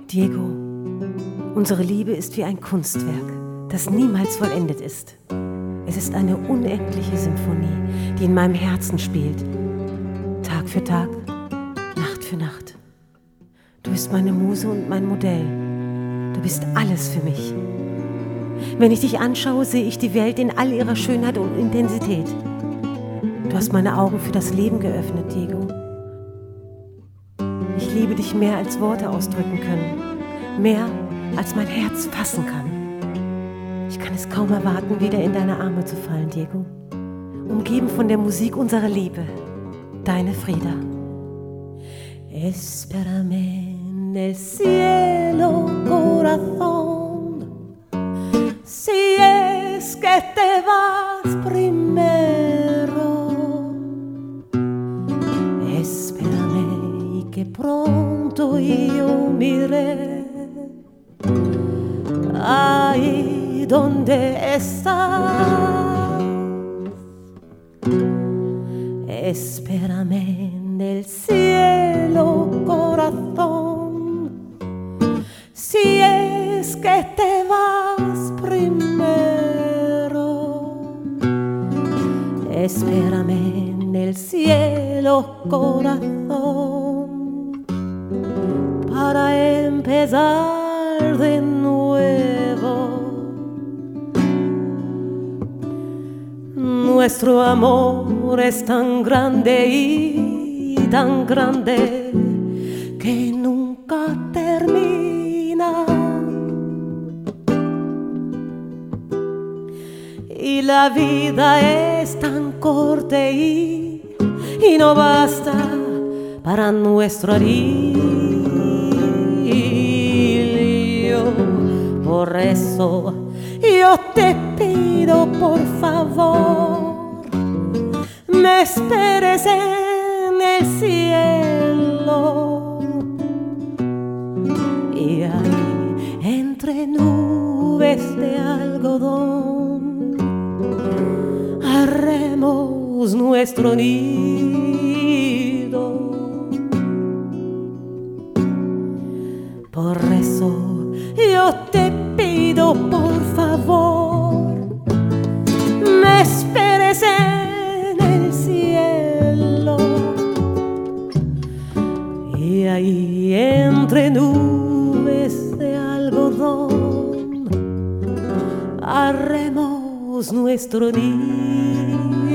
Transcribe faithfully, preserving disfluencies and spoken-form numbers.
Diego, unsere Liebe ist wie ein Kunstwerk, das niemals vollendet ist. Es ist eine unendliche Symphonie, die in meinem Herzen spielt. Tag für Tag, Nacht für Nacht. Du bist meine Muse und mein Modell. Du bist alles für mich. Wenn ich dich anschaue, sehe ich die Welt in all ihrer Schönheit und Intensität. Du hast meine Augen für das Leben geöffnet, Diego. Ich liebe dich mehr, als Worte ausdrücken können. Mehr, als mein Herz fassen kann. Ich kann es kaum erwarten, wieder in deine Arme zu fallen, Diego. Umgeben von der Musik unserer Liebe. Deine Frida. Espérame en el cielo, corazón, si es que te vas primero. Espérame y que pronto yo miré ahí donde estás. Espérame en el cielo, corazón, si es que te vas primero. Espérame en el cielo, corazón, para empezar de nuevo. Nuestro amor es tan grande y tan grande que nunca termina. Y la vida es tan corta y, y no basta para nuestro idilio. Por eso yo te pido, por favor, me esperes en el cielo. Y ahí, entre nubes de algodón, haremos nuestro nido. Por eso yo te pido, por favor, me esperes en el cielo. Y ahí, entre nubes de algodón, haremos nuestro nido.